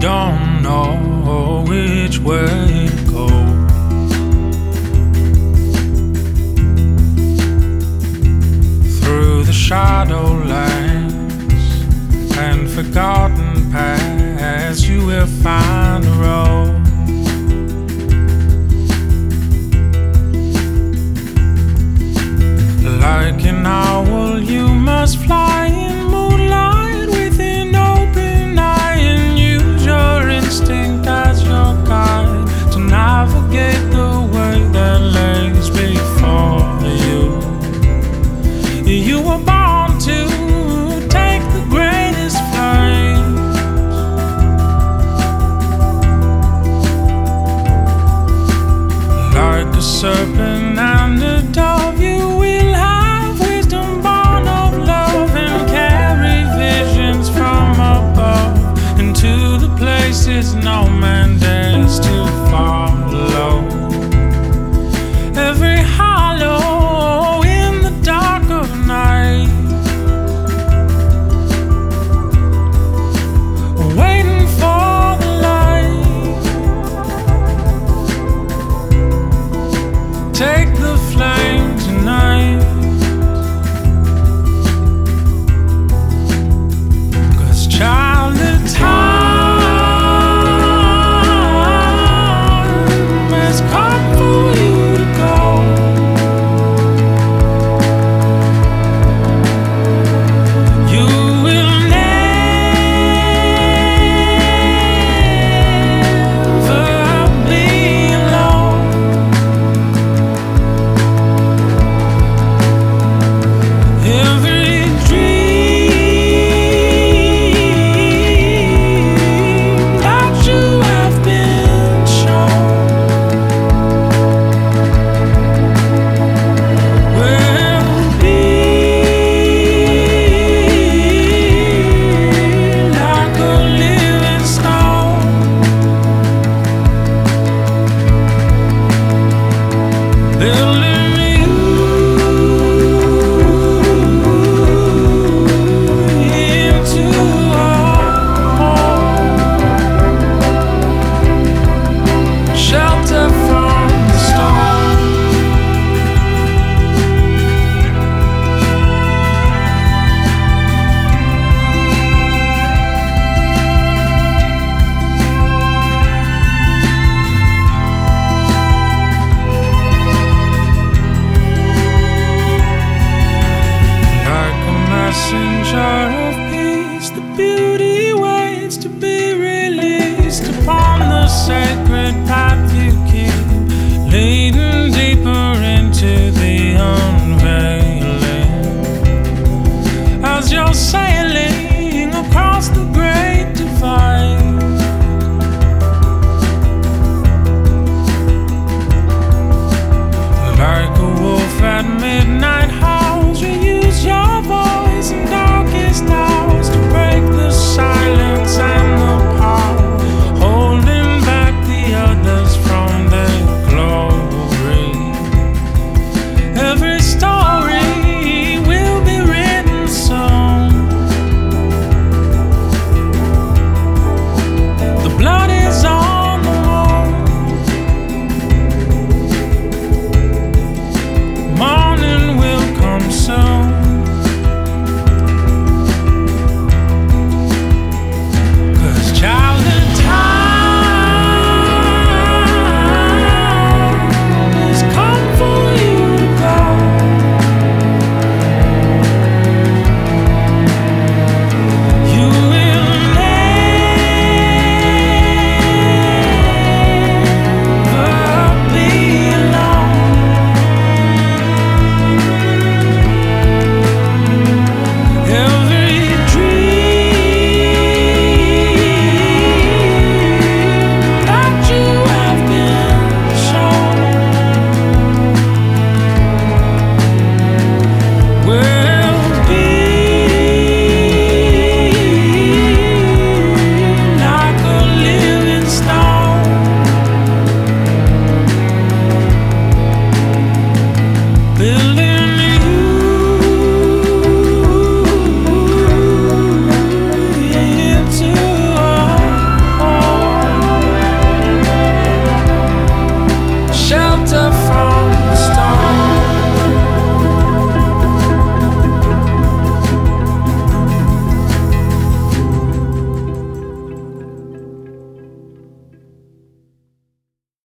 don't know which way to go. Through the shadowlands and forgotten paths, you will find a road. Like an owl, you must fly in moonlight with an open eye, and use your instinct as your guide to navigate the way that lays before you. You were born to take the greatest flight, like a serpent and a dove. You will have wisdom born of love, and carry visions from above into the places no man dares to follow.